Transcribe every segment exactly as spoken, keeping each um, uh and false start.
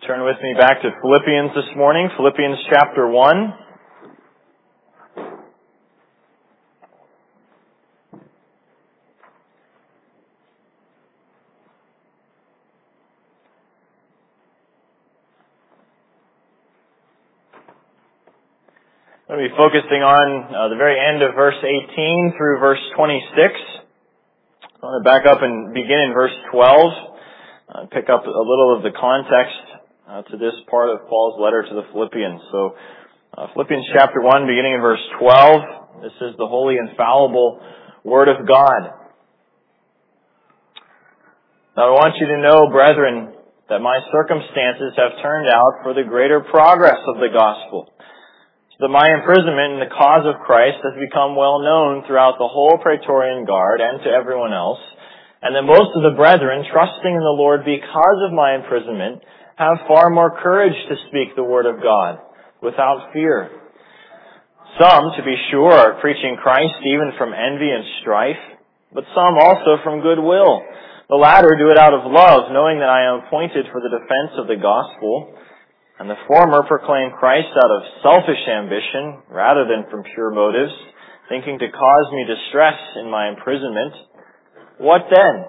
Turn with me back to Philippians this morning, Philippians chapter one. I'm going to be focusing on uh, the very end of verse eighteen through verse twenty-six. I want to back up and begin in verse twelve, uh, pick up a little of the context Uh, to this part of Paul's letter to the Philippians. So, uh, Philippians chapter one, beginning in verse twelve, this is the holy, infallible Word of God. Now I want you to know, brethren, that my circumstances have turned out for the greater progress of the gospel, so that my imprisonment in the cause of Christ has become well known throughout the whole Praetorian Guard and to everyone else, and that most of the brethren, trusting in the Lord because of my imprisonment, have far more courage to speak the word of God without fear. Some, to be sure, are preaching Christ even from envy and strife, but some also from goodwill. The latter do it out of love, knowing that I am appointed for the defense of the gospel, and the former proclaim Christ out of selfish ambition rather than from pure motives, thinking to cause me distress in my imprisonment. What then?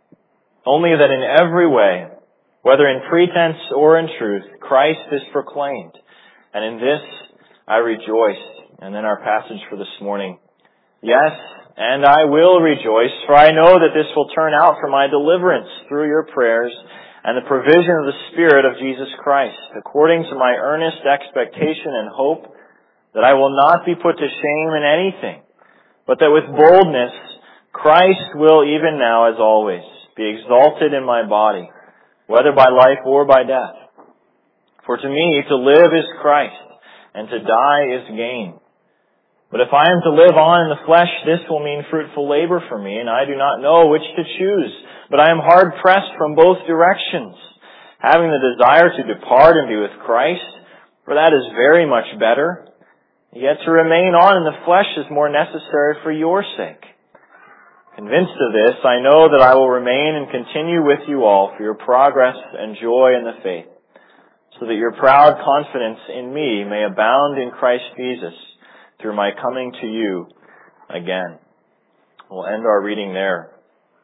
Only that in every way, whether in pretense or in truth, Christ is proclaimed. And in this I rejoice. And then our passage for this morning. Yes, and I will rejoice, for I know that this will turn out for my deliverance through your prayers and the provision of the Spirit of Jesus Christ, according to my earnest expectation and hope that I will not be put to shame in anything, but that with boldness Christ will even now, as always, be exalted in my body, whether by life or by death. For to me, to live is Christ, and to die is gain. But if I am to live on in the flesh, this will mean fruitful labor for me, and I do not know which to choose. But I am hard-pressed from both directions, having the desire to depart and be with Christ, for that is very much better. Yet to remain on in the flesh is more necessary for your sake. Convinced of this, I know that I will remain and continue with you all for your progress and joy in the faith, so that your proud confidence in me may abound in Christ Jesus through my coming to you again. We'll end our reading there.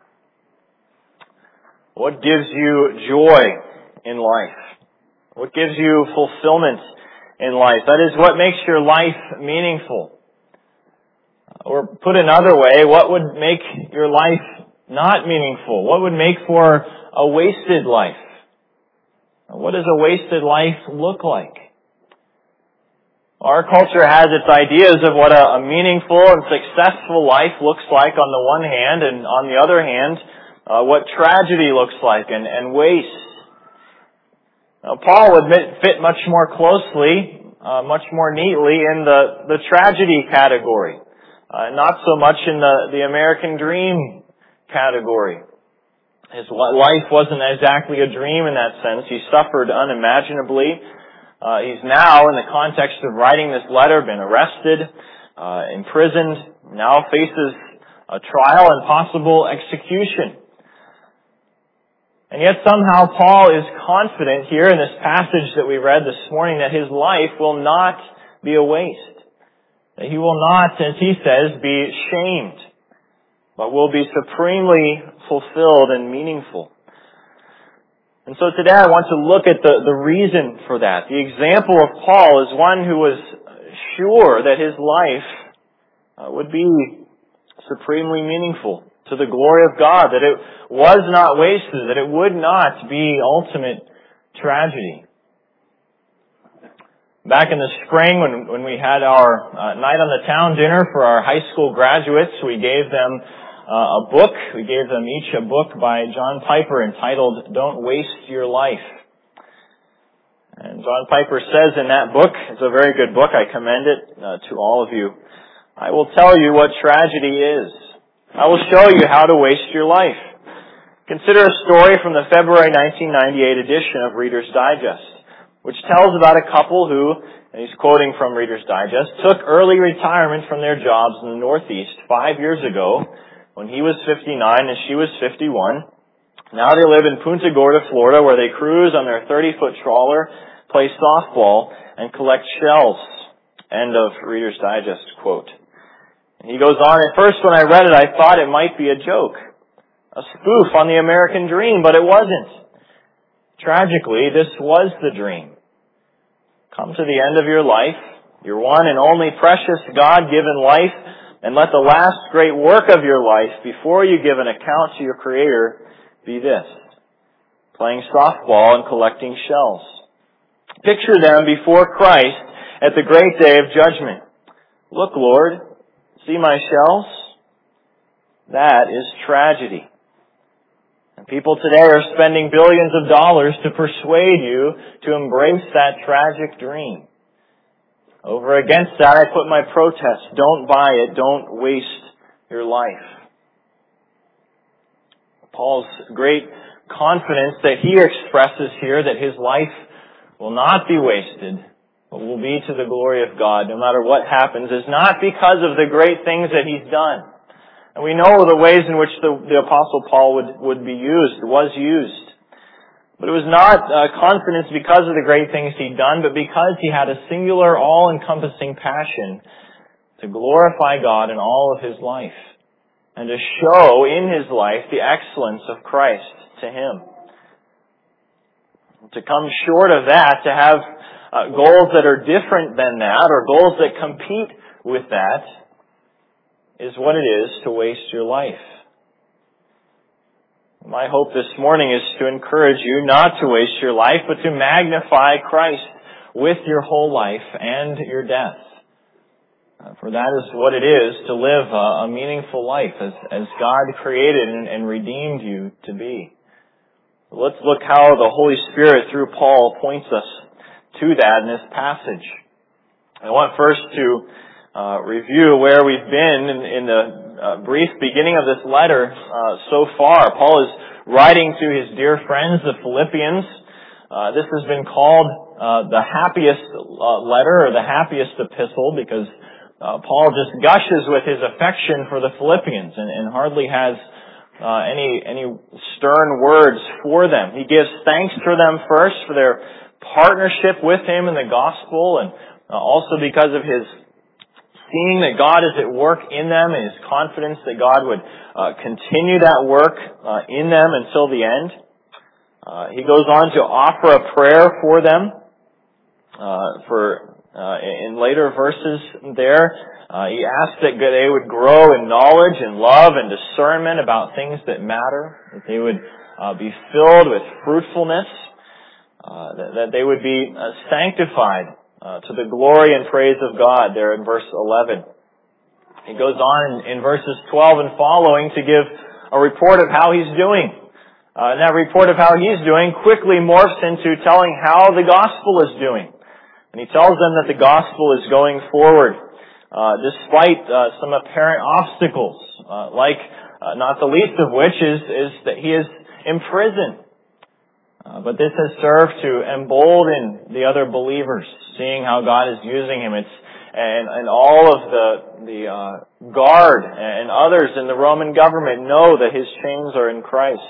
What gives you joy in life? What gives you fulfillment in life? That is, what makes your life meaningful? Or put another way, what would make your life not meaningful? What would make for a wasted life? What does a wasted life look like? Our culture has its ideas of what a, a meaningful and successful life looks like on the one hand, and on the other hand, uh, what tragedy looks like and, and waste. Now, Paul would fit much more closely, uh, much more neatly in the, the tragedy category. Uh, not so much in the, the American dream category. His life wasn't exactly a dream in that sense. He suffered unimaginably. Uh, he's now, in the context of writing this letter, been arrested, uh, imprisoned, now faces a trial and possible execution. And yet somehow Paul is confident here in this passage that we read this morning that his life will not be a waste. He will not, as he says, be shamed, but will be supremely fulfilled and meaningful. And so today I want to look at the, the reason for that. The example of Paul is one who was sure that his life uh, would be supremely meaningful to the glory of God, that it was not wasted, that it would not be ultimate tragedy. Back in the spring, when, when we had our uh, night on the town dinner for our high school graduates, we gave them uh, a book. We gave them each a book by John Piper entitled, Don't Waste Your Life. And John Piper says in that book, it's a very good book, I commend it uh, to all of you, I will tell you what tragedy is. I will show you how to waste your life. Consider a story from the February nineteen ninety-eight edition of Reader's Digest, which tells about a couple who, and he's quoting from Reader's Digest, took early retirement from their jobs in the Northeast five years ago when he was fifty-nine and she was fifty-one. Now they live in Punta Gorda, Florida, where they cruise on their thirty-foot trawler, play softball, and collect shells. End of Reader's Digest quote. And he goes on, at first when I read it, I thought it might be a joke, a spoof on the American dream, but it wasn't. Tragically, this was the dream. Come to the end of your life, your one and only precious God-given life, and let the last great work of your life, before you give an account to your Creator, be this: playing softball and collecting shells. Picture them before Christ at the great day of judgment. Look, Lord, see my shells? That is tragedy. And people today are spending billions of dollars to persuade you to embrace that tragic dream. Over against that, I put my protest. Don't buy it. Don't waste your life. Paul's great confidence that he expresses here, that his life will not be wasted, but will be to the glory of God, no matter what happens, is not because of the great things that he's done. And we know the ways in which the, the Apostle Paul would, would be used, was used. But it was not uh, confidence because of the great things he'd done, but because he had a singular, all-encompassing passion to glorify God in all of his life, and to show in his life the excellence of Christ to him. To come short of that, to have uh, goals that are different than that, or goals that compete with that, is what it is to waste your life. My hope this morning is to encourage you not to waste your life, but to magnify Christ with your whole life and your death. Uh, for that is what it is to live a, a meaningful life as, as God created and, and redeemed you to be. Let's look how the Holy Spirit through Paul points us to that in this passage. I want first to uh, review where we've been in, in the uh, brief beginning of this letter uh, so far. Paul is writing to his dear friends, the Philippians. Uh, this has been called uh, the happiest uh, letter, or the happiest epistle, because uh, Paul just gushes with his affection for the Philippians and, and hardly has Uh, any any stern words for them. He gives thanks for them first for their partnership with him in the gospel, and uh, also because of his seeing that God is at work in them, and his confidence that God would uh, continue that work uh, in them until the end. Uh, he goes on to offer a prayer for them uh, for uh, in later verses there. Uh, he asks that they would grow in knowledge and love and discernment about things that matter, that they would uh, be filled with fruitfulness, uh, that, that they would be uh, sanctified uh, to the glory and praise of God there in verse eleven. He goes on in, in verses twelve and following to give a report of how he's doing. Uh, and that report of how he's doing quickly morphs into telling how the gospel is doing. And he tells them that the gospel is going forward. Uh, despite uh, some apparent obstacles, uh, like uh, not the least of which is, is that he is in prison. Uh, but this has served to embolden the other believers, seeing how God is using him. It's and, and all of the the uh, guard and others in the Roman government know that his chains are in Christ.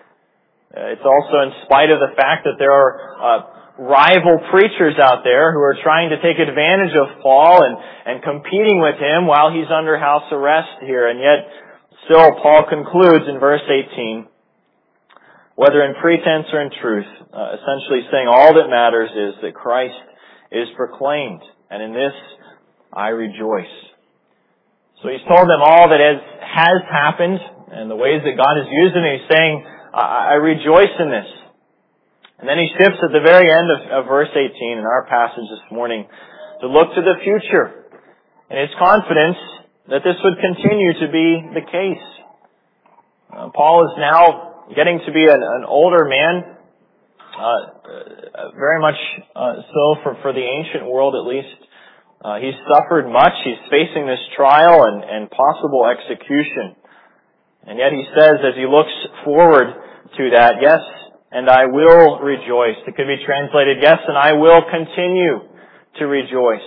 Uh, it's also in spite of the fact that there are uh, rival preachers out there who are trying to take advantage of Paul and, and competing with him while he's under house arrest here. And yet, still, Paul concludes in verse eighteen, whether in pretense or in truth, uh, essentially saying all that matters is that Christ is proclaimed, and in this I rejoice. So he's told them all that has, has happened and the ways that God has used it, and he's saying, I, I rejoice in this. And then he shifts at the very end of, of verse eighteen in our passage this morning to look to the future and his confidence that this would continue to be the case. Uh, Paul is now getting to be an, an older man, uh, very much uh, so for, for the ancient world at least. Uh, he's suffered much. He's facing this trial and, and possible execution. And yet he says as he looks forward to that, yes, and I will rejoice. It could be translated, yes, and I will continue to rejoice.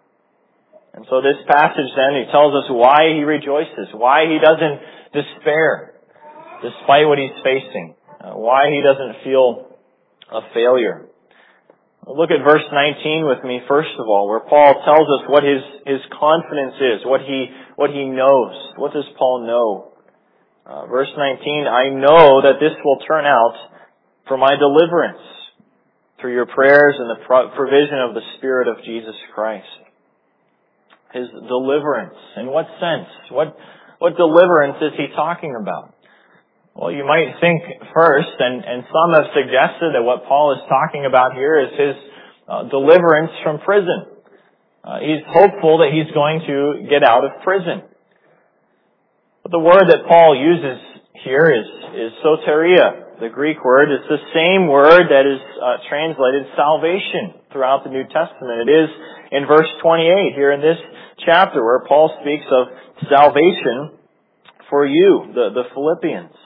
And so this passage then, he tells us why he rejoices, why he doesn't despair, despite what he's facing. uh, why he doesn't feel a failure. Look at verse nineteen with me, first of all, where Paul tells us what his, his confidence is, what he, what he knows. What does Paul know? Uh, verse nineteen, I know that this will turn out for my deliverance through your prayers and the pro- provision of the Spirit of Jesus Christ. His deliverance. In what sense? What, what deliverance is he talking about? Well, you might think first, and, and some have suggested that what Paul is talking about here is his uh, deliverance from prison. Uh, he's hopeful that he's going to get out of prison. But the word that Paul uses here is, is soteria. The Greek word is the same word that is uh, translated salvation throughout the New Testament. It is in verse twenty-eight here in this chapter where Paul speaks of salvation for you, the, the Philippians.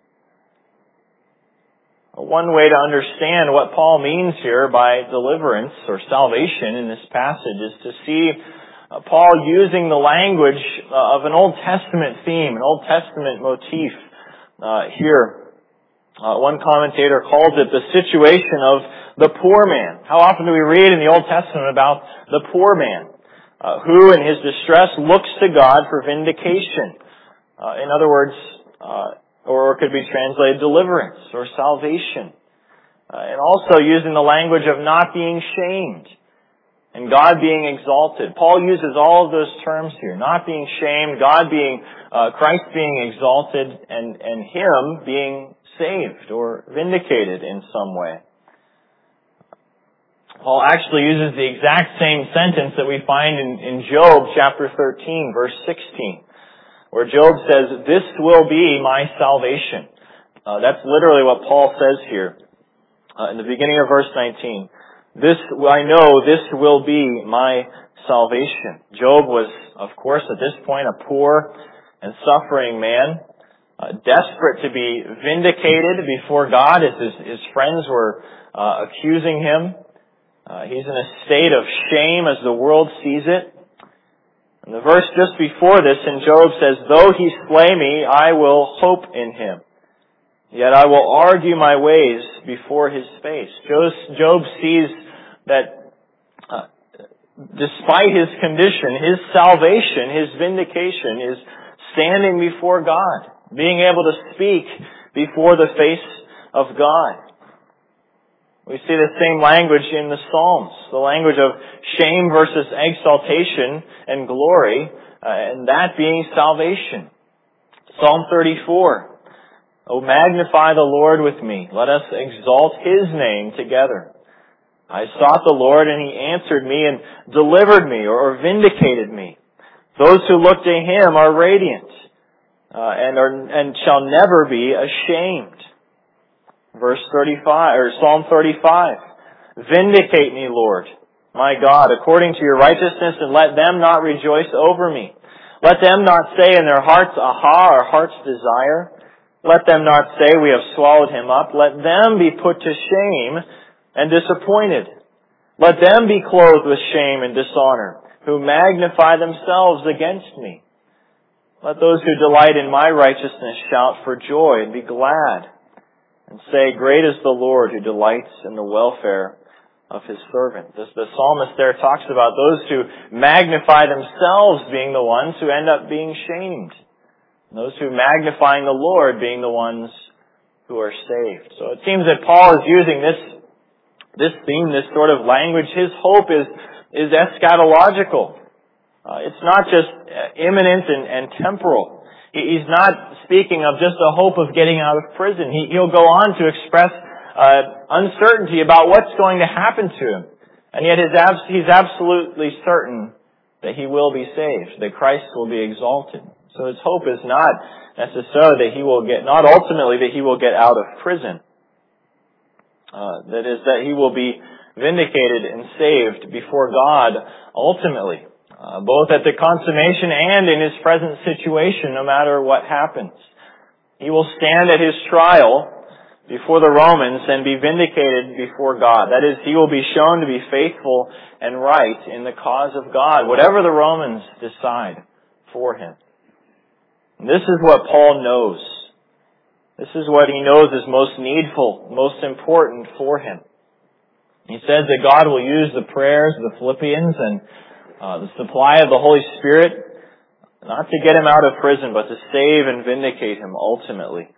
One way to understand what Paul means here by deliverance or salvation in this passage is to see uh, Paul using the language uh, of an Old Testament theme, an Old Testament motif uh, here. Uh, one commentator calls it the situation of the poor man. How often do we read in the Old Testament about the poor man uh, who in his distress looks to God for vindication? Uh, in other words, uh, or it could be translated deliverance or salvation. Uh, and also using the language of not being shamed and God being exalted. Paul uses all of those terms here. Not being shamed, God being, uh, Christ being exalted, and, and Him being saved or vindicated in some way. Paul actually uses the exact same sentence that we find in, in Job chapter thirteen, verse sixteen. Where Job says, this will be my salvation. Uh, that's literally what Paul says here uh, in the beginning of verse nineteen. This, I know this will be my salvation. Job was, of course, at this point a poor and suffering man, uh, desperate to be vindicated before God as his, his friends were uh, accusing him. Uh, he's in a state of shame as the world sees it. And the verse just before this in Job says, though he slay me, I will hope in him. Yet I will argue my ways before his face. Job sees that uh, despite his condition, his salvation, his vindication is standing before God, being able to speak before the face of God. We see the same language in the Psalms, the language of shame versus exaltation and glory, uh, and that being salvation. Psalm thirty-four, O magnify the Lord with me, let us exalt His name together. I sought the Lord and He answered me and delivered me or vindicated me. Those who look to Him are radiant uh, and are and shall never be ashamed. Verse thirty-five, or Psalm thirty-five. Vindicate me, Lord, my God, according to your righteousness, and let them not rejoice over me. Let them not say in their hearts, aha, our heart's desire. Let them not say, we have swallowed him up. Let them be put to shame and disappointed. Let them be clothed with shame and dishonor, who magnify themselves against me. Let those who delight in my righteousness shout for joy and be glad. And say, great is the Lord who delights in the welfare of His servant. This, the psalmist there talks about those who magnify themselves being the ones who end up being shamed. And those who magnifying the Lord being the ones who are saved. So it seems that Paul is using this, this theme, this sort of language. His hope is, is eschatological. Uh, it's not just imminent and, and temporal. He's not speaking of just a hope of getting out of prison. He, he'll go on to express uh, uncertainty about what's going to happen to him. And yet his abs- he's absolutely certain that he will be saved, that Christ will be exalted. So his hope is not necessarily that he will get, not ultimately that he will get out of prison. Uh, that is, that he will be vindicated and saved before God ultimately. Uh, both at the consummation and in his present situation, no matter what happens. He will stand at his trial before the Romans and be vindicated before God. That is, he will be shown to be faithful and right in the cause of God, whatever the Romans decide for him. And this is what Paul knows. This is what he knows is most needful, most important for him. He says that God will use the prayers of the Philippians and uh, the supply of the Holy Spirit not to get him out of prison, but to save and vindicate him ultimately.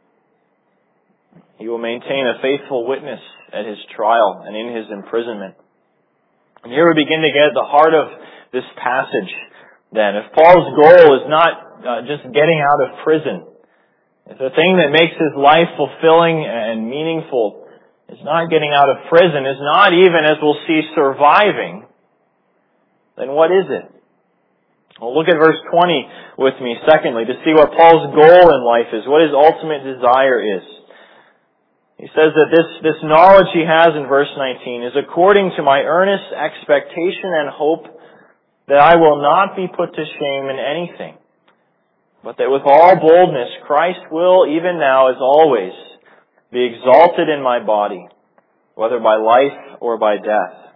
He will maintain a faithful witness at his trial and in his imprisonment. And here we begin to get at the heart of this passage then. If Paul's goal is not uh, just getting out of prison, if the thing that makes his life fulfilling and meaningful is not getting out of prison, is not even, as we'll see, surviving, then what is it? Well, look at verse twenty with me, secondly, to see what Paul's goal in life is, what his ultimate desire is. He says that this, this knowledge he has in verse nineteen is according to my earnest expectation and hope that I will not be put to shame in anything, but that with all boldness Christ will, even now as always, be exalted in my body, whether by life or by death.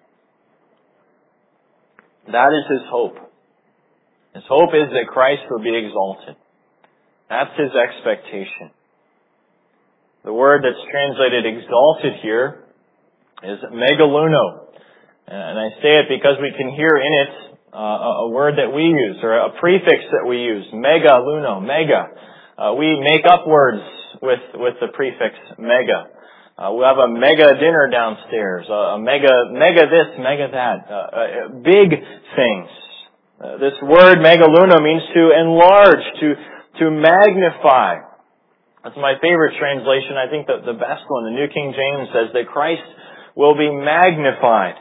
That is his hope. His hope is that Christ will be exalted. That's his expectation. The word that's translated exalted here is megaluno. And I say it because we can hear in it uh, a word that we use, or a prefix that we use, megaluno, mega. Uh, we make up words with, with the prefix mega. Uh, we have a mega dinner downstairs, a mega, mega this, mega that, uh, uh, big things. Uh, this word megaluno means to enlarge, to, to magnify. That's my favorite translation. I think that the best one, the New King James, says that Christ will be magnified.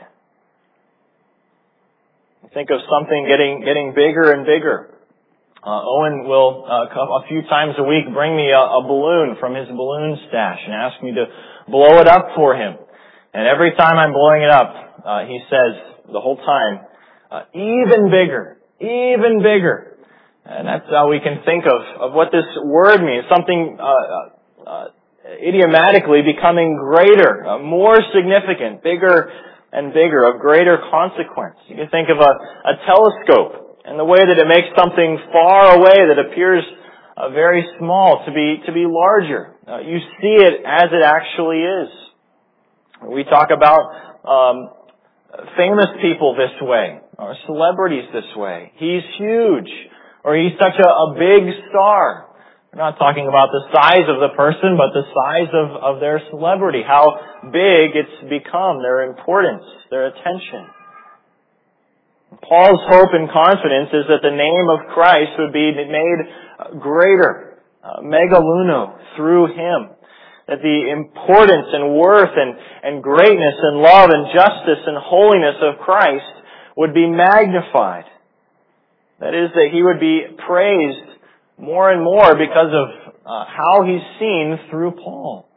Think of something getting, getting bigger and bigger. Uh, Owen will, uh, come a few times a week bring me a, a balloon from his balloon stash and ask me to blow it up for him. And every time I'm blowing it up, uh, he says the whole time, uh, even bigger, even bigger. And that's how we can think of, of what this word means. Something, uh, uh, idiomatically becoming greater, uh, more significant, bigger and bigger, of greater consequence. You can think of a, a telescope and the way that it makes something far away that appears uh, very small to be, to be larger. Uh, you see it as it actually is. We talk about, um, famous people this way, or celebrities this way. He's huge, or he's such a, a big star. We're not talking about the size of the person, but the size of, of their celebrity, how big it's become, their importance, their attention. Paul's hope and confidence is that the name of Christ would be made greater, uh, megaluno, through him. That the importance and worth and, and greatness and love and justice and holiness of Christ would be magnified. That is, that he would be praised more and more because of uh, how he's seen through Paul.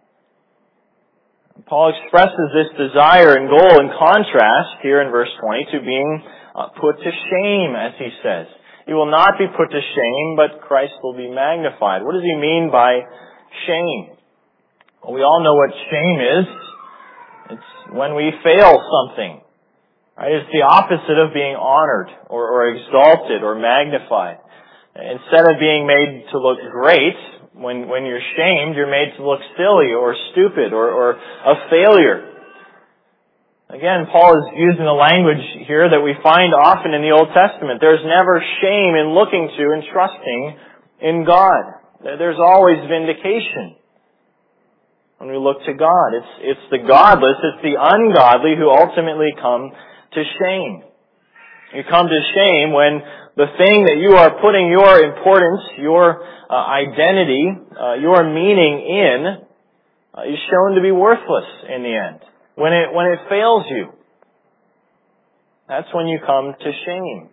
Paul expresses this desire and goal in contrast here in verse twenty to being uh, put to shame, as he says. He will not be put to shame, but Christ will be magnified. What does he mean by shame? Well, we all know what shame is. It's when we fail something. Right? It's the opposite of being honored or, or exalted or magnified. Instead of being made to look great, when, when you're shamed, you're made to look silly or stupid or, or a failure. Again, Paul is using the language here that we find often in the Old Testament. There's never shame in looking to and trusting in God. There's always vindication when we look to God. It's, it's the godless, it's the ungodly who ultimately come to shame. You come to shame when the thing that you are putting your importance, your uh, identity, uh, your meaning in, uh, is shown to be worthless in the end. When it, when it fails you, that's when you come to shame.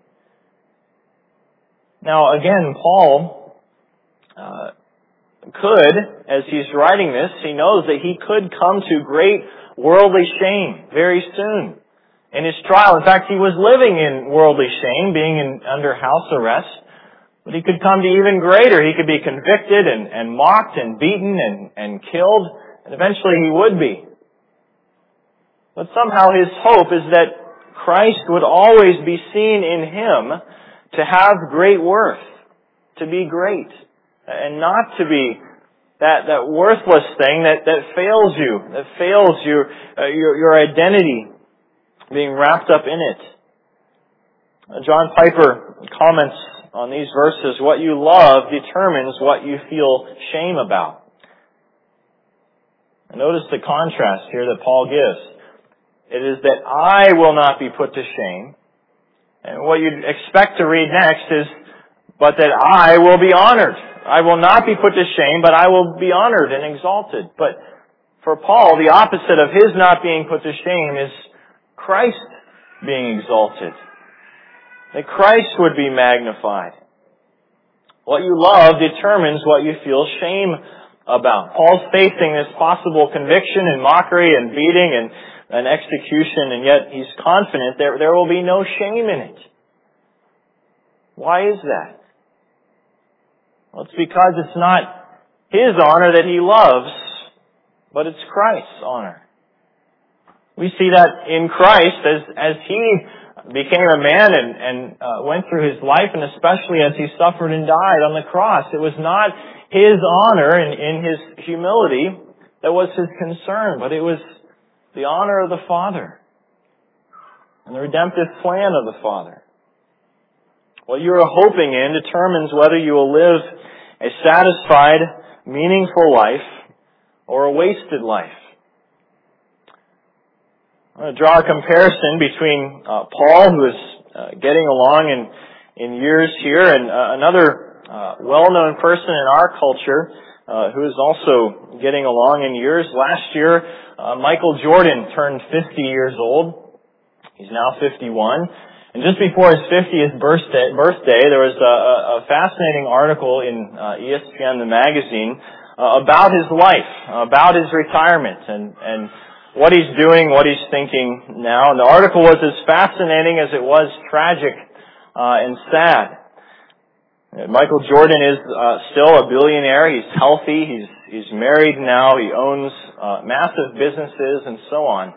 Now again, Paul, uh, could, as he's writing this, he knows that he could come to great worldly shame very soon in his trial. In fact, he was living in worldly shame, being in, under house arrest. But he could come to even greater. He could be convicted and, and mocked and beaten and, and killed. And eventually he would be. But somehow his hope is that Christ would always be seen in him to have great worth, to be great, and not to be that, that worthless thing that, that fails you, that fails your, uh, your, your identity being wrapped up in it. Uh, John Piper comments on these verses, what you love determines what you feel shame about. And notice the contrast here that Paul gives. It is that I will not be put to shame. And what you'd expect to read next is, but that I will be honored. I will not be put to shame, but I will be honored and exalted. But for Paul, the opposite of his not being put to shame is Christ being exalted. That Christ would be magnified. What you love determines what you feel shame about. Paul's facing this possible conviction and mockery and beating and, and execution, and yet he's confident there, there will be no shame in it. Why is that? Well, it's because it's not his honor that he loves, but it's Christ's honor. We see that in Christ as, as he became a man and, and uh, went through his life, and especially as he suffered and died on the cross. It was not his honor and in his humility that was his concern, but it was the honor of the Father and the redemptive plan of the Father. What you are hoping in determines whether you will live a satisfied, meaningful life or a wasted life. I'm going to draw a comparison between uh, Paul, who is uh, getting along in, in years here, and uh, another uh, well-known person in our culture uh, who is also getting along in years. Last year, uh, Michael Jordan turned fifty years old. He's now fifty-one. And just before his fiftieth birthday, birthday there was a, a fascinating article in uh, E S P N, the magazine, uh, about his life, about his retirement, and, and what he's doing, what he's thinking now. And the article was as fascinating as it was tragic uh, and sad. Michael Jordan is uh, still a billionaire. He's healthy. He's he's married now. He owns uh, massive businesses and so on.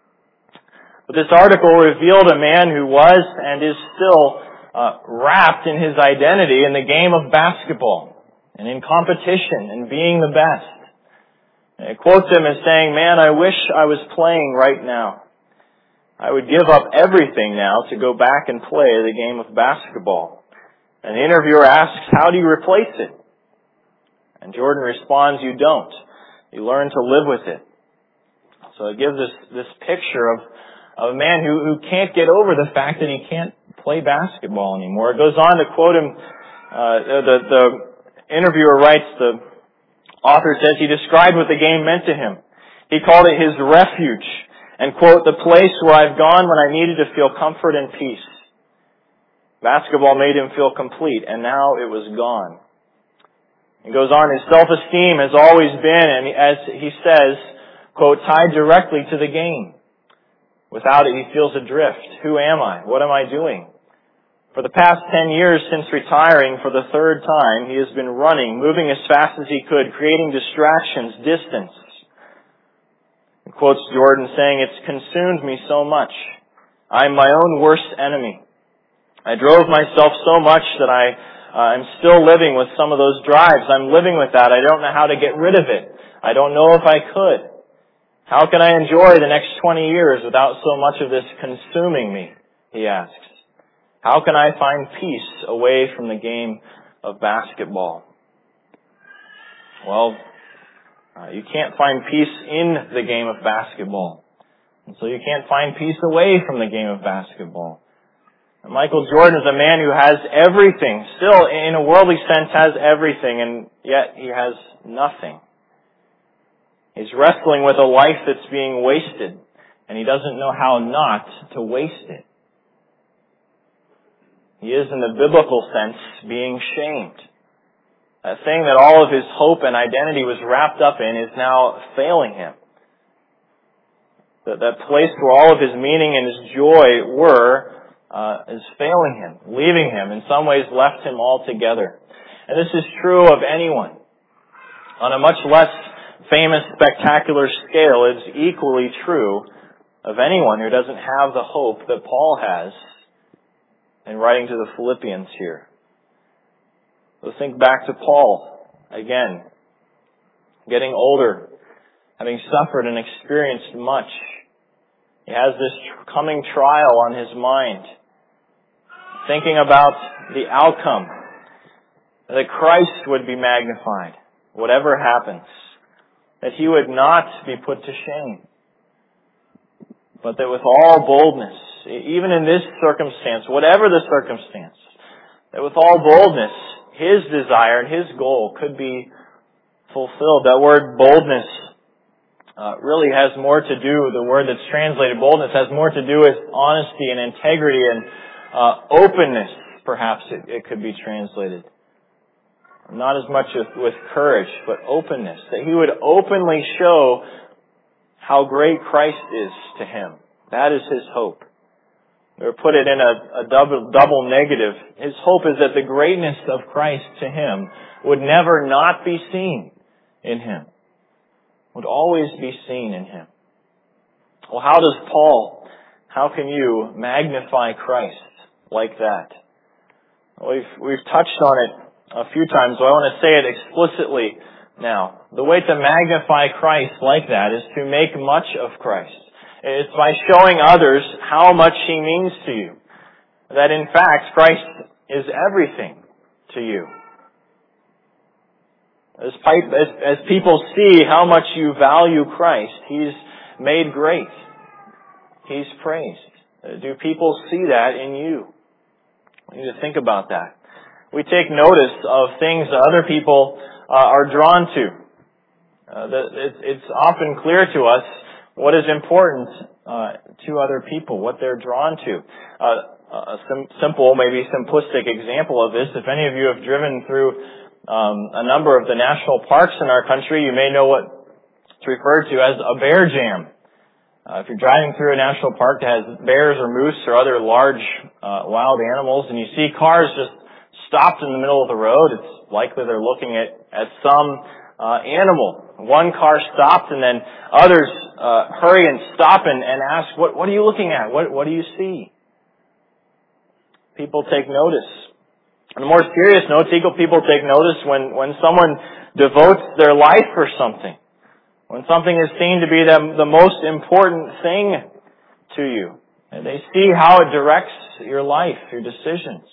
But this article revealed a man who was and is still uh, wrapped in his identity in the game of basketball and in competition and being the best. And it quotes him as saying, "Man, I wish I was playing right now. I would give up everything now to go back and play the game of basketball." And the interviewer asks, "How do you replace it?" And Jordan responds, "You don't. You learn to live with it." So it gives us this picture of of a man who, who can't get over the fact that he can't play basketball anymore. It goes on to quote him, uh, the, the interviewer writes, the author says, he described what the game meant to him. He called it his refuge, and quote, "the place where I've gone when I needed to feel comfort and peace." Basketball made him feel complete, and now it was gone. He goes on, his self-esteem has always been, and as he says, quote, "tied directly to the game. Without it, he feels adrift. Who am I? What am I doing?" For the past ten years since retiring for the third time, he has been running, moving as fast as he could, creating distractions, distance. He quotes Jordan saying, "It's consumed me so much. I'm my own worst enemy. I drove myself so much that I, uh, I'm still living with some of those drives. I'm living with that. I don't know how to get rid of it. I don't know if I could. How can I enjoy the next twenty years without so much of this consuming me?" he asks. How can I find peace away from the game of basketball? Well, uh, you can't find peace in the game of basketball. And so you can't find peace away from the game of basketball. And Michael Jordan is a man who has everything, still in a worldly sense has everything, and yet he has nothing. He's wrestling with a life that's being wasted, and he doesn't know how not to waste it. He is, in the biblical sense, being shamed. That thing that all of his hope and identity was wrapped up in is now failing him. That, that place where all of his meaning and his joy were uh, is failing him, leaving him, in some ways left him altogether. And this is true of anyone. On a much less famous, spectacular scale, it's equally true of anyone who doesn't have the hope that Paul has in writing to the Philippians here. So think back to Paul again. getting older, having suffered and experienced much. He has this coming trial on his mind, thinking about the outcome, that Christ would be magnified, whatever happens, that he would not be put to shame, but that with all boldness, even in this circumstance, whatever the circumstance, that with all boldness, his desire and his goal could be fulfilled. That word boldness uh, really has more to do, the word that's translated boldness has more to do with honesty and integrity and uh, openness, perhaps it, it could be translated. Not as much with, with courage, but openness. That he would openly show how great Christ is to him. That is his hope. Or put it in a, a double, double negative. His hope is that the greatness of Christ to him would never not be seen in him. Would always be seen in him. Well, how does Paul, how can you magnify Christ like that? We've, we've touched on it a few times, so I want to say it explicitly now. The way to magnify Christ like that is to make much of Christ. It's by showing others how much he means to you. That in fact, Christ is everything to you. As, as, as people see how much you value Christ, he's made great. He's praised. Do people see that in you? We need to think about that. We take notice of things that other people uh, are drawn to. Uh, the, it, it's often clear to us what is important uh, to other people, what they're drawn to. Uh, a sim- simple, maybe simplistic example of this, if any of you have driven through um, a number of the national parks in our country, you may know what it's referred to as a bear jam. Uh, if you're driving through a national park that has bears or moose or other large uh, wild animals, and you see cars just stopped in the middle of the road, it's likely they're looking at, at some uh, animal. One car stopped, and then others uh, hurry and stop and, and ask, what, what are you looking at? What, what do you see? People take notice. On a more serious note, people take notice when, when someone devotes their life for something. When something is seen to be the, the most important thing to you. And they see how it directs your life, your decisions.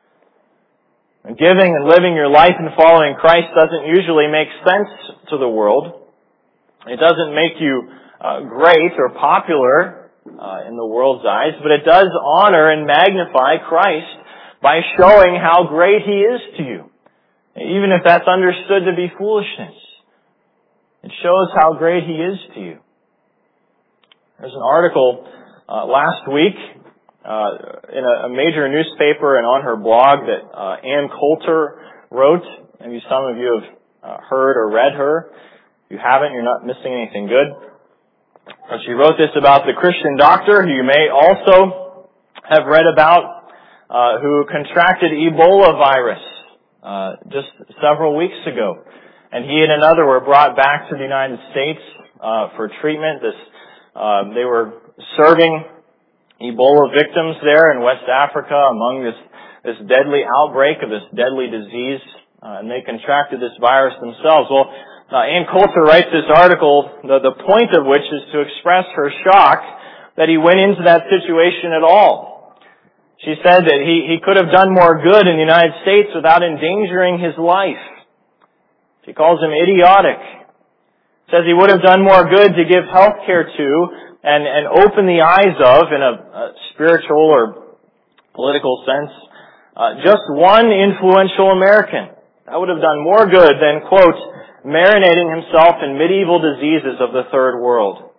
And giving and living your life and following Christ doesn't usually make sense to the world. It doesn't make you uh, great or popular uh, in the world's eyes, but it does honor and magnify Christ by showing how great He is to you. Even if that's understood to be foolishness. It shows how great He is to you. There's an article uh, last week uh, in a, a major newspaper and on her blog that uh, Ann Coulter wrote. Maybe some of you have uh, heard or read her. If you haven't, you're not missing anything good. But she wrote this about the Christian doctor who you may also have read about, uh, who contracted Ebola virus uh, just several weeks ago. And he and another were brought back to the United States uh, for treatment. This, uh, they were serving Ebola victims there in West Africa among this, this deadly outbreak of this deadly disease, uh, and they contracted this virus themselves. Well, uh, Ann Coulter writes this article, the, the point of which is to express her shock that he went into that situation at all. She said that he, he could have done more good in the United States without endangering his life. She calls him idiotic. Says he would have done more good to give health care to and, and open the eyes of, in a, a spiritual or political sense, uh, just one influential American. That would have done more good than, quote, marinating himself in medieval diseases of the third world.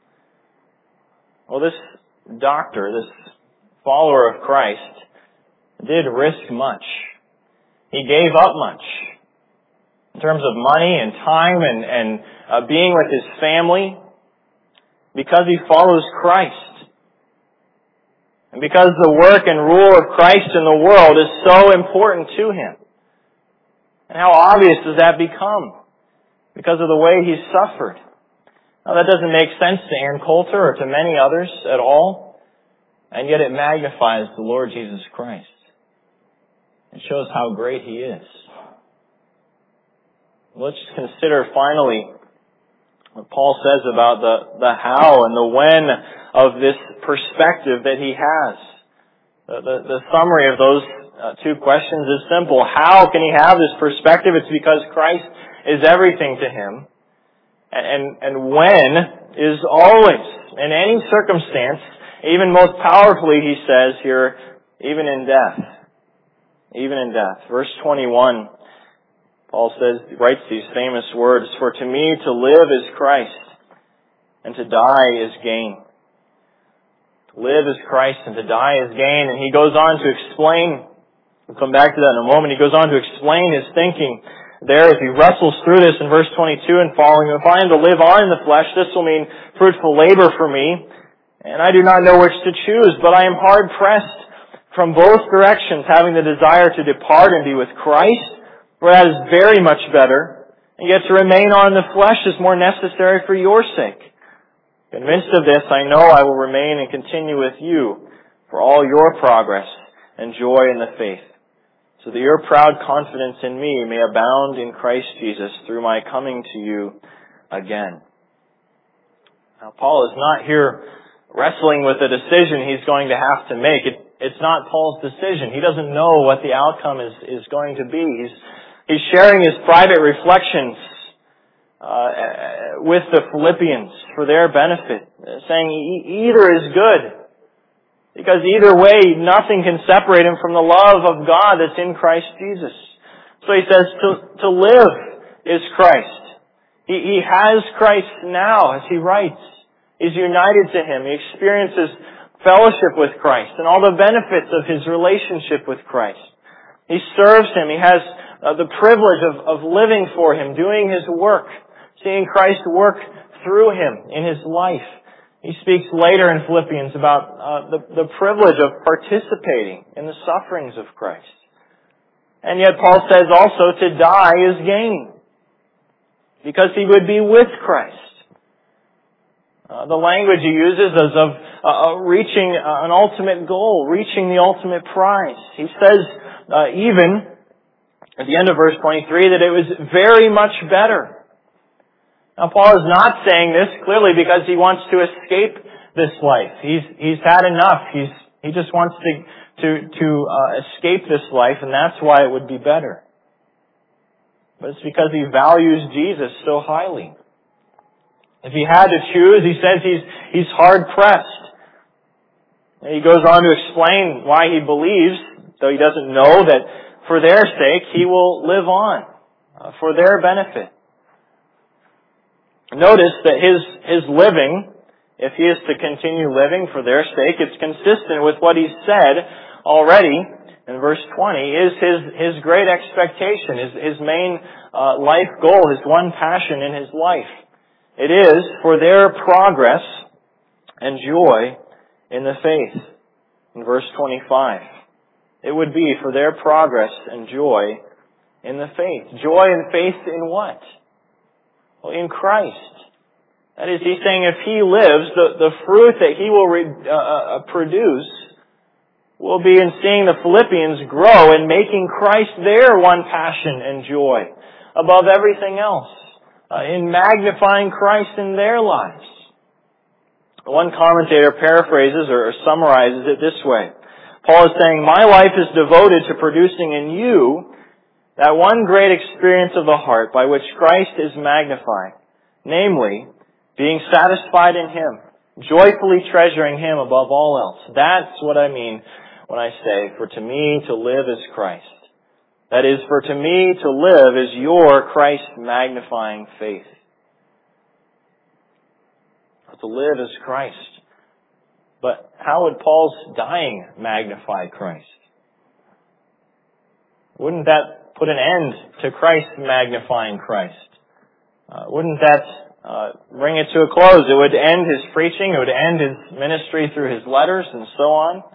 Well, this doctor, this follower of Christ, did risk much. He gave up much. In terms of money and time and, and uh, being with his family, because he follows Christ. And because the work and rule of Christ in the world is so important to him. And how obvious does that become? Because of the way he's suffered. Now that doesn't make sense to Ann Coulter or to many others at all. And yet it magnifies the Lord Jesus Christ. It shows how great He is. Let's consider finally what Paul says about the, the how and the when of this perspective that he has. The, the, the summary of those uh, two questions is simple. How can he have this perspective? It's because Christ is everything to him. And, and, and when is always. In any circumstance, even most powerfully, he says here, even in death. Even in death. Verse twenty-one, Paul says, writes these famous words, "For to me to live is Christ, and to die is gain." To live is Christ, and to die is gain. And he goes on to explain, we'll come back to that in a moment, he goes on to explain his thinking there as he wrestles through this in verse twenty-two and following. "If I am to live on in the flesh, this will mean fruitful labor for me, and I do not know which to choose, but I am hard pressed from both directions, having the desire to depart and be with Christ, for that is very much better, and yet to remain on in the flesh is more necessary for your sake. Convinced of this, I know I will remain and continue with you for all your progress and joy in the faith, so that your proud confidence in me may abound in Christ Jesus through my coming to you again." Now, Paul is not here wrestling with a decision he's going to have to make. It, it's not Paul's decision. He doesn't know what the outcome is, is going to be. He's, he's sharing his private reflections uh, with the Philippians for their benefit, saying e- either is good. Because either way, nothing can separate him from the love of God that's in Christ Jesus. So he says, to, to live is Christ. He, he has Christ now, as he writes. He's united to him. He experiences fellowship with Christ and all the benefits of his relationship with Christ. He serves him. He has uh, the privilege of, of living for him, doing his work, seeing Christ work through him in his life. He speaks later in Philippians about uh, the, the privilege of participating in the sufferings of Christ. And yet Paul says also to die is gain, because he would be with Christ. Uh, the language he uses is of uh, reaching uh, an ultimate goal, reaching the ultimate prize. He says uh, even at the end of verse twenty-three that it was very much better. Now, Paul is not saying this clearly because he wants to escape this life. He's he's had enough. He's he just wants to to to uh, escape this life, and that's why it would be better. But it's because he values Jesus so highly. If he had to choose, he says he's he's hard pressed. And he goes on to explain why he believes, though he doesn't know, that for their sake he will live on, uh, for their benefit. Notice that his, his living, if he is to continue living for their sake, it's consistent with what he's said already in verse twenty, is his, his great expectation, his, his main uh, life goal, his one passion in his life. It is for their progress and joy in the faith. In verse twenty-five, it would be for their progress and joy in the faith. Joy and faith in what? Well, in Christ. That is, he's saying if he lives, the, the fruit that he will re, uh, produce will be in seeing the Philippians grow and making Christ their one passion and joy above everything else, uh, in magnifying Christ in their lives. One commentator paraphrases or summarizes it this way. Paul is saying, my life is devoted to producing in you that one great experience of the heart by which Christ is magnified, namely, being satisfied in Him, joyfully treasuring Him above all else. That's what I mean when I say, for to me to live is Christ. That is, for to me to live is your Christ-magnifying faith. To live is Christ. But how would Paul's dying magnify Christ? Wouldn't that put an end to Christ magnifying Christ? Uh, wouldn't that uh, bring it to a close? It would end his preaching. It would end his ministry through his letters and so on.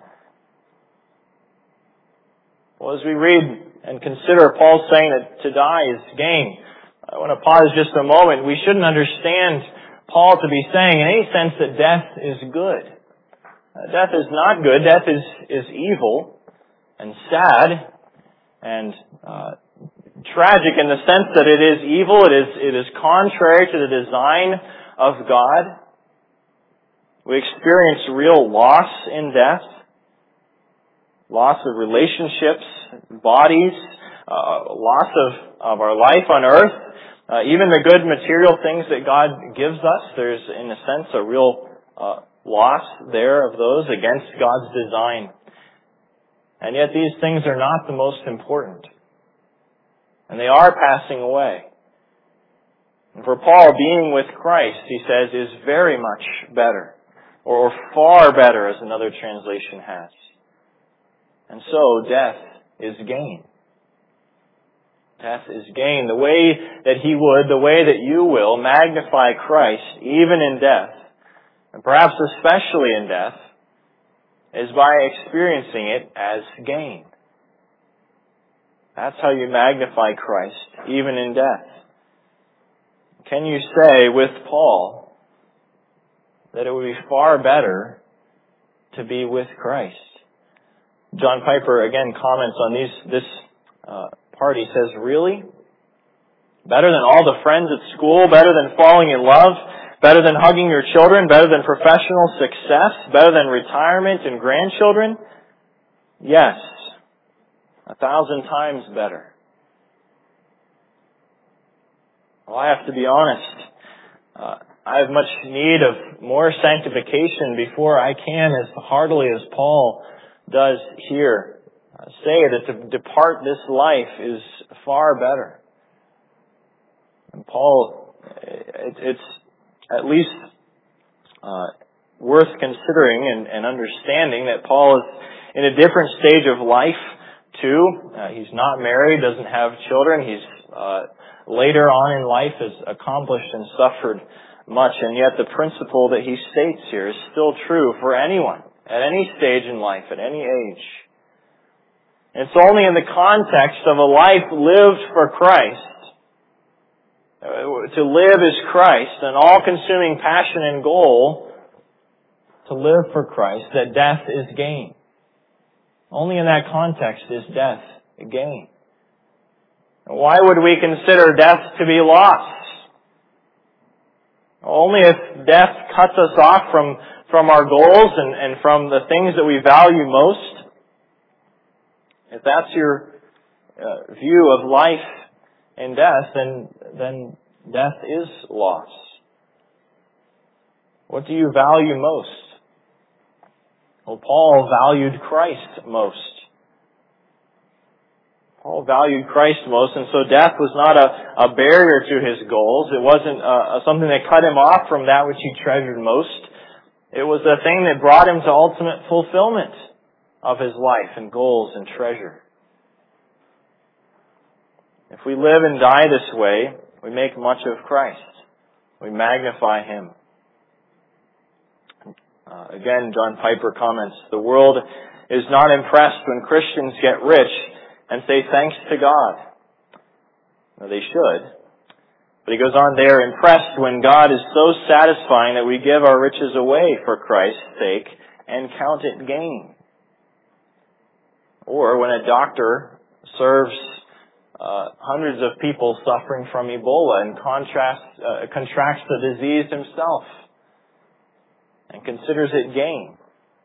Well, as we read and consider Paul saying that to die is gain, I want to pause just a moment. We shouldn't understand Paul to be saying in any sense that death is good. Uh, death is not good. Death is, is evil and sad and uh, tragic in the sense that it is evil, it is, it is contrary to the design of God. We experience real loss in death, loss of relationships, bodies, uh, loss of, of our life on earth, uh, even the good material things that God gives us. There's, in a sense, a real uh, loss there of those against God's design. And yet these things are not the most important. And they are passing away. And for Paul, being with Christ, he says, is very much better. Or far better, as another translation has. And so, death is gain. Death is gain. The way that he would, the way that you will, magnify Christ, even in death, and perhaps especially in death, is by experiencing it as gain. That's how you magnify Christ, even in death. Can you say with Paul that it would be far better to be with Christ? John Piper again comments on these, this uh, part. He says, really? Better than all the friends at school, better than falling in love, better than hugging your children, better than professional success, better than retirement and grandchildren? Yes. A thousand times better. Well, I have to be honest. Uh, I have much need of more sanctification before I can, as heartily as Paul does here, uh, say that to depart this life is far better. And Paul, it, it's at least uh, worth considering and, and understanding that Paul is in a different stage of life too. Uh, he's not married, doesn't have children. He's uh, later on in life has accomplished and suffered much, and yet the principle that he states here is still true for anyone, at any stage in life, at any age. It's only in the context of a life lived for Christ. To live is Christ, an all-consuming passion and goal, to live for Christ, that death is gain. Only in that context is death a gain. Why would we consider death to be loss? Only if death cuts us off from, from our goals and, and from the things that we value most. If that's your uh, view of life and death, then, then death is loss. What do you value most? Well, Paul valued Christ most. Paul valued Christ most, and so death was not a, a barrier to his goals. It wasn't uh, something that cut him off from that which he treasured most. It was a thing that brought him to ultimate fulfillment of his life and goals and treasure. If we live and die this way, we make much of Christ. We magnify Him. Uh, again, John Piper comments, the world is not impressed when Christians get rich and say thanks to God. Well, they should. But he goes on, they are impressed when God is so satisfying that we give our riches away for Christ's sake and count it gain. Or when a doctor serves uh, hundreds of people suffering from Ebola and contrasts, uh, contracts the disease himself and considers it gain.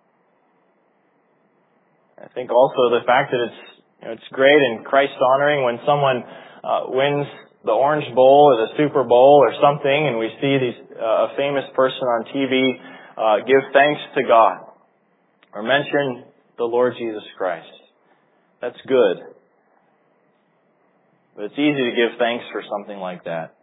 I think also the fact that it's You know, it's great and Christ honoring when someone uh, wins the Orange Bowl or the Super Bowl or something, and we see these uh, a famous person on T V uh, give thanks to God or mention the Lord Jesus Christ. That's good, but it's easy to give thanks for something like that.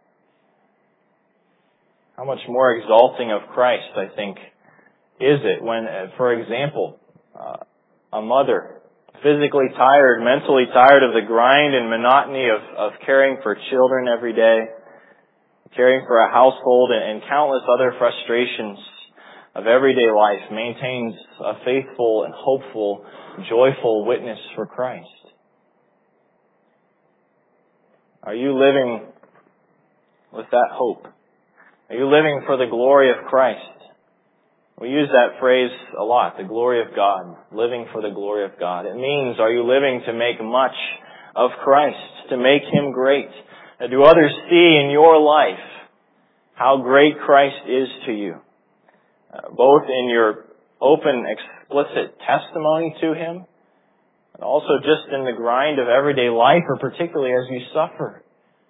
How much more exalting of Christ, I think, is it when, for example, uh, a mother, physically tired, mentally tired of the grind and monotony of, of caring for children every day, caring for a household and, and countless other frustrations of everyday life, maintains a faithful and hopeful, joyful witness for Christ. Are you living with that hope? Are you living for the glory of Christ? We use that phrase a lot, the glory of God, living for the glory of God. It means, are you living to make much of Christ, to make Him great. And do others see in your life how great Christ is to you, uh, both in your open, explicit testimony to Him, and also just in the grind of everyday life, or particularly as you suffer?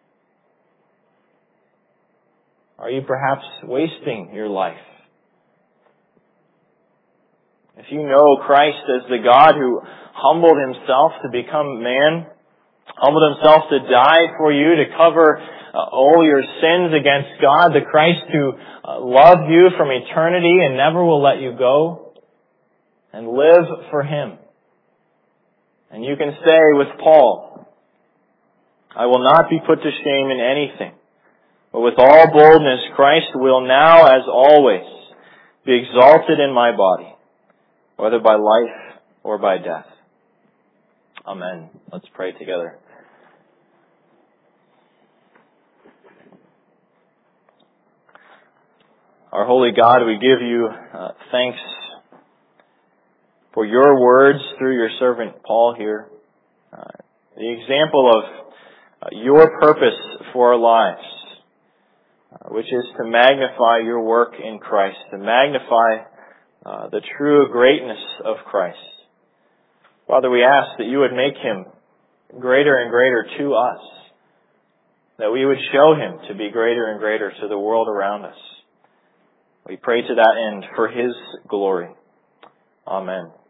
Are you perhaps wasting your life? If you know Christ as the God who humbled Himself to become man, humbled Himself to die for you, to cover uh, all your sins against God, the Christ who uh, loved you from eternity and never will let you go, and live for Him. And you can say with Paul, I will not be put to shame in anything, but with all boldness Christ will now, as always, be exalted in my body, whether by life or by death. Amen. Let's pray together. Our holy God, we give you uh, thanks for your words through your servant Paul here. Uh, the example of uh, your purpose for our lives, uh, which is to magnify your work in Christ, to magnify uh, the true greatness of Christ. Father, we ask that you would make Him greater and greater to us, that we would show Him to be greater and greater to the world around us. We pray to that end for His glory. Amen.